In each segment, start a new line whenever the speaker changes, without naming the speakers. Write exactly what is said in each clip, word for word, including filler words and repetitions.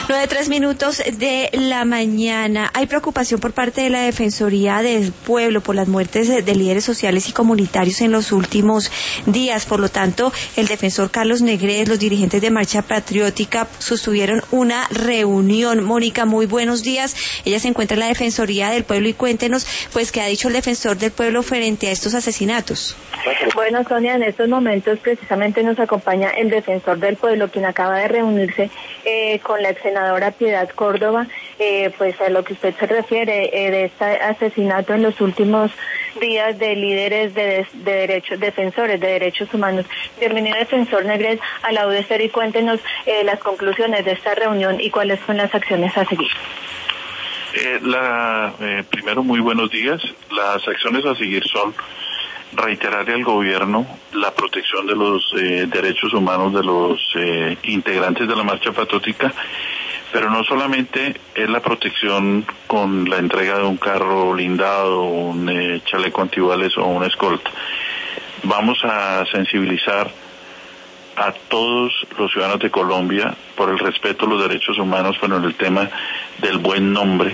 nueve tres minutos de la mañana. Hay preocupación por parte de la Defensoría del Pueblo por las muertes de, de líderes sociales y comunitarios en los últimos días. Por lo tanto, el defensor Carlos Negret, los dirigentes de Marcha Patriótica sostuvieron una reunión. Mónica, muy buenos días. Ella se encuentra en la Defensoría del Pueblo y cuéntenos, pues, qué ha dicho el defensor del pueblo frente a estos asesinatos.
Bueno, Sonia, en estos momentos precisamente nos acompaña el defensor del pueblo, quien acaba de reunirse eh, con la ex senadora Piedad Córdoba, eh, pues a lo que usted se refiere eh, de este asesinato en los últimos días de líderes de, de derechos, defensores de derechos humanos. Bienvenido, defensor Negret, a la U D C, y cuéntenos eh, las conclusiones de esta reunión y cuáles son las acciones a seguir.
Eh, la, eh, primero, muy buenos días. Las acciones a seguir son reiterarle al gobierno la protección de los eh, derechos humanos de los eh, integrantes de la Marcha Patriótica, pero no solamente es la protección con la entrega de un carro blindado, un eh, chaleco antibales o una escolta. Vamos a sensibilizar a todos los ciudadanos de Colombia por el respeto a los derechos humanos, pero en el tema del buen nombre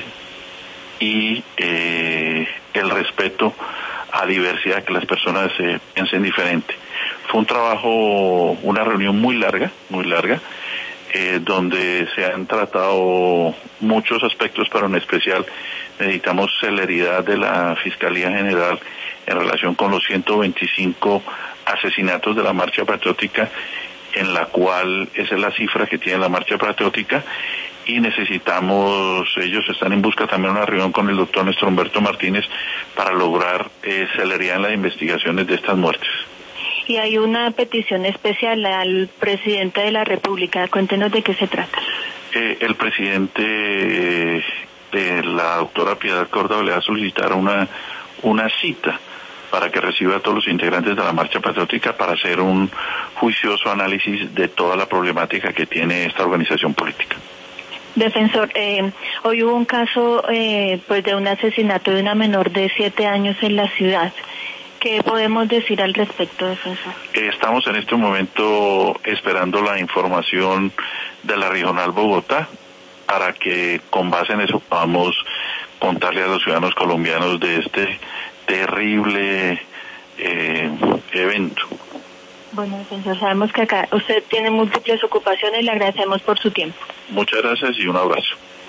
y eh, el respeto a diversidad, que las personas eh, piensen diferente. Fue un trabajo, una reunión muy larga, muy larga, eh, donde se han tratado muchos aspectos, pero en especial necesitamos celeridad de la Fiscalía General en relación con los ciento veinticinco asesinatos de la Marcha Patriótica, en la cual esa es la cifra que tiene la Marcha Patriótica, y necesitamos, ellos están en busca también de una reunión con el doctor Néstor Humberto Martínez para lograr eh, celeridad en las investigaciones de estas muertes.
Y hay una petición especial al presidente de la República. Cuéntenos de qué se trata.
Eh, el presidente eh, de la doctora Piedad Córdoba le va a solicitar una, una cita para que reciba a todos los integrantes de la Marcha Patriótica para hacer un juicioso análisis de toda la problemática que tiene esta organización política.
Defensor, eh, hoy hubo un caso eh, pues de un asesinato de una menor de siete años en la ciudad. ¿Qué podemos decir al respecto, defensor? Eh,
estamos en este momento esperando la información de la Regional Bogotá para que con base en eso podamos contarle a los ciudadanos colombianos de este terrible eh, evento.
Bueno, defensor, sabemos que acá usted tiene múltiples ocupaciones, le agradecemos por su tiempo.
Muchas gracias y un abrazo.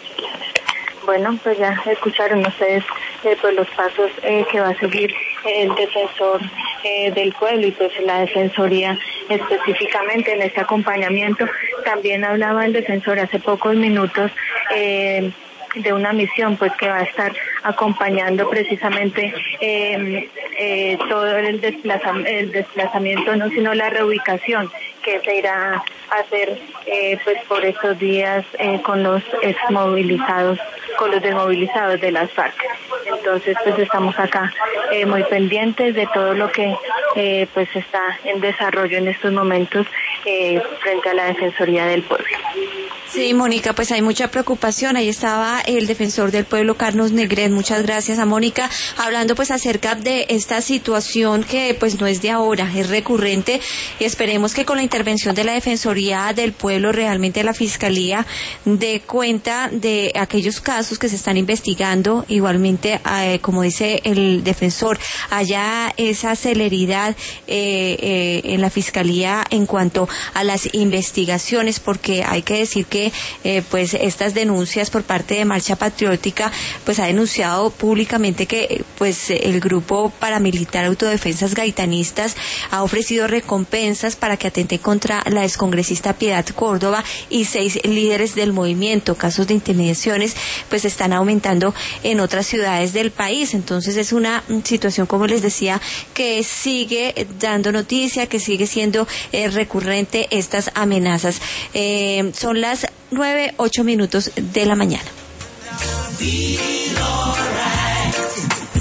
Bueno, pues ya escucharon ustedes eh, pues los pasos eh, que va a seguir el defensor eh, del pueblo y pues la defensoría específicamente en este acompañamiento. También hablaba el defensor hace pocos minutos eh, de una misión pues que va a estar acompañando precisamente eh, eh, todo el, desplaza, el desplazamiento, no sino la reubicación que se irá a hacer eh, pues por estos días eh, con los exmovilizados, con los desmovilizados de las FARC. Entonces pues estamos acá eh, muy pendientes de todo lo que eh, pues está en desarrollo en estos momentos eh, frente a la Defensoría del Pueblo.
Sí, Mónica, pues hay mucha preocupación. Ahí estaba el defensor del pueblo, Carlos Negret. Muchas gracias a Mónica, hablando pues acerca de esta situación que pues no es de ahora, es recurrente, y esperemos que con la intervención de la Defensoría del Pueblo realmente la Fiscalía dé cuenta de aquellos casos que se están investigando. Igualmente, eh, como dice el defensor, haya esa celeridad eh, eh, en la Fiscalía en cuanto a las investigaciones, porque hay que decir que Eh, pues estas denuncias por parte de Marcha Patriótica pues ha denunciado públicamente que pues el grupo paramilitar Autodefensas Gaitanistas ha ofrecido recompensas para que atente contra la excongresista Piedad Córdoba y seis líderes del movimiento. Casos de intimidaciones pues están aumentando en otras ciudades del país. Entonces es una situación, como les decía, que sigue dando noticia, que sigue siendo eh, recurrente estas amenazas. Eh, son las nueve, ocho minutos de la mañana.